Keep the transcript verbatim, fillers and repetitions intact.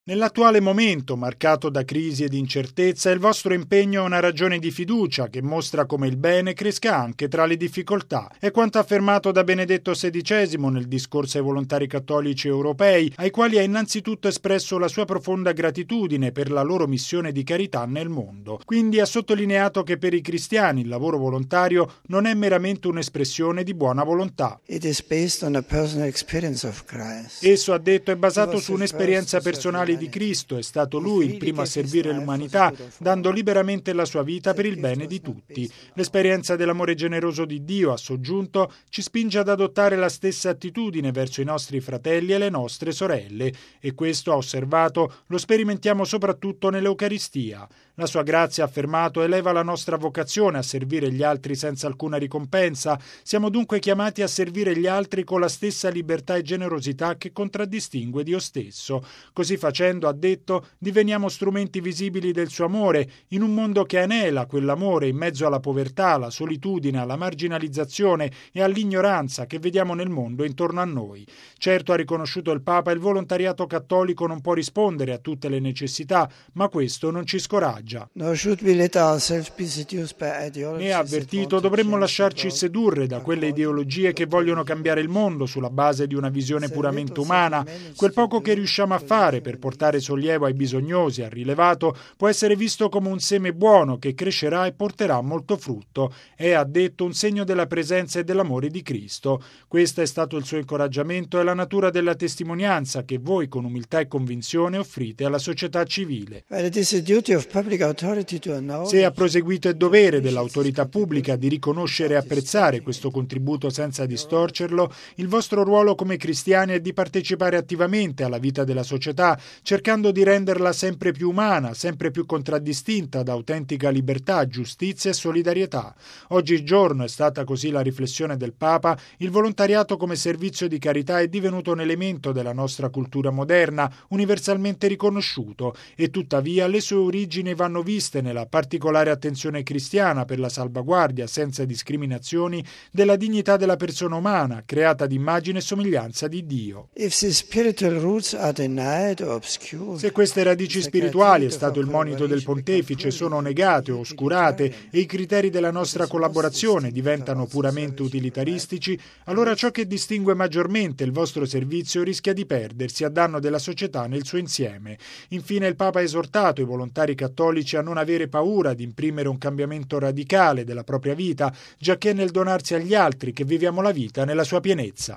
Nell'attuale momento, marcato da crisi ed incertezza, il vostro impegno è una ragione di fiducia che mostra come il bene cresca anche tra le difficoltà. È quanto affermato da Benedetto sedicesimo nel discorso ai volontari cattolici europei, ai quali ha innanzitutto espresso la sua profonda gratitudine per la loro missione di carità nel mondo. Quindi ha sottolineato che per i cristiani il lavoro volontario non è meramente un'espressione di buona volontà. It is based on a personal experience of Christ. Esso, ha detto, è basato su un'esperienza personale di Cristo. È stato Lui il primo a servire l'umanità, dando liberamente la sua vita per il bene di tutti. L'esperienza dell'amore generoso di Dio, ha soggiunto, ci spinge ad adottare la stessa attitudine verso i nostri fratelli e le nostre sorelle, e questo, ha osservato, lo sperimentiamo soprattutto nell'Eucaristia. La sua grazia, ha affermato, eleva la nostra vocazione a servire gli altri senza alcuna ricompensa. Siamo dunque chiamati a servire gli altri con la stessa libertà e generosità che contraddistingue Dio stesso. Così facendo, ha detto, diveniamo strumenti visibili del suo amore in un mondo che anela quell'amore in mezzo alla povertà, alla solitudine, alla marginalizzazione e all'ignoranza che vediamo nel mondo intorno a noi. Certo, ha riconosciuto il Papa, il volontariato cattolico non può rispondere a tutte le necessità, ma questo non ci scoraggia. Ne ha avvertito, dovremmo lasciarci sedurre da quelle ideologie che vogliono cambiare il mondo sulla base di una visione puramente umana. Quel poco che riusciamo a fare per portare sollievo ai bisognosi, ha rilevato, può essere visto come un seme buono che crescerà e porterà molto frutto. È, ha detto, un segno della presenza e dell'amore di Cristo. Questo è stato il suo incoraggiamento e la natura della testimonianza che voi con umiltà e convinzione offrite alla società civile. Se ha proseguito è dovere dell'autorità pubblica di riconoscere e apprezzare questo contributo senza distorcerlo, il vostro ruolo come cristiani è di partecipare attivamente alla vita della società, cercando di renderla sempre più umana, sempre più contraddistinta da autentica libertà, giustizia e solidarietà. Oggigiorno, è stata così la riflessione del Papa, il volontariato come servizio di carità è divenuto un elemento della nostra cultura moderna, universalmente riconosciuto, e tuttavia le sue origini vanno viste nella particolare attenzione cristiana per la salvaguardia, senza discriminazioni, della dignità della persona umana, creata ad immagine e somiglianza di Dio. Se queste radici spirituali, è stato il monito del pontefice, sono negate o oscurate e i criteri della nostra collaborazione diventano puramente utilitaristici, allora ciò che distingue maggiormente il vostro servizio rischia di perdersi a danno della società nel suo insieme. Infine il Papa ha esortato i volontari cattolici a non avere paura di imprimere un cambiamento radicale della propria vita, giacché è nel donarsi agli altri che viviamo la vita nella sua pienezza.